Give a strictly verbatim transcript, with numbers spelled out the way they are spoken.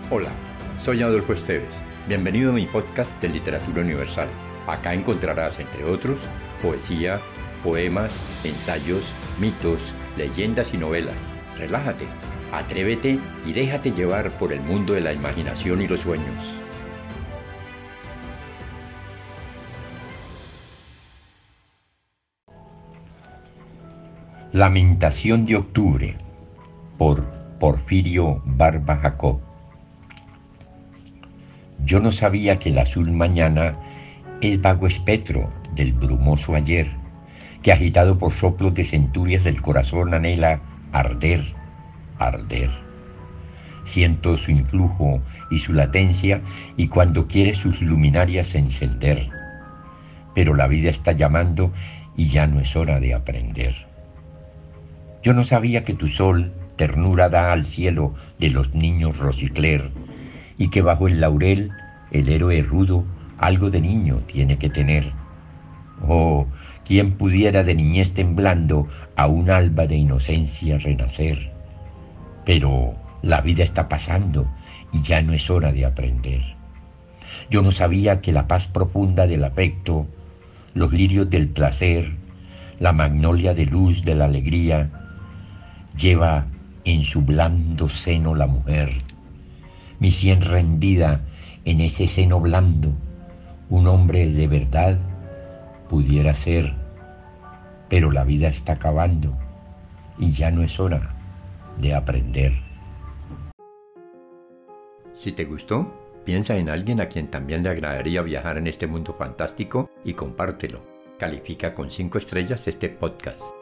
Hola, soy Adolfo Esteves. Bienvenido a mi podcast de Literatura Universal. Acá encontrarás, entre otros, poesía, poemas, ensayos, mitos, leyendas y novelas. Relájate, atrévete y déjate llevar por el mundo de la imaginación y los sueños. Lamentación de octubre, por Porfirio Barba Jacob. Yo no sabía que el azul mañana es vago espectro del brumoso ayer, que agitado por soplos de centurias del corazón anhela arder, arder. Siento su influjo y su latencia y cuando quiere sus luminarias encender. Pero la vida está llamando y ya no es hora de aprender. Yo no sabía que tu sol ternura da al cielo de los niños Rosicler y que bajo el laurel el héroe rudo algo de niño tiene que tener. Oh, ¿quién pudiera de niñez temblando a un alba de inocencia renacer? Pero la vida está pasando y ya no es hora de aprender. Yo no sabía que la paz profunda del afecto, los lirios del placer, la magnolia de luz de la alegría, lleva en su blando seno la mujer. Mi sien rendida en ese seno blando, un hombre de verdad pudiera ser, pero la vida está acabando y ya no es hora de aprender. Si te gustó, piensa en alguien a quien también le agradaría viajar en este mundo fantástico y compártelo. Califica con cinco estrellas este podcast.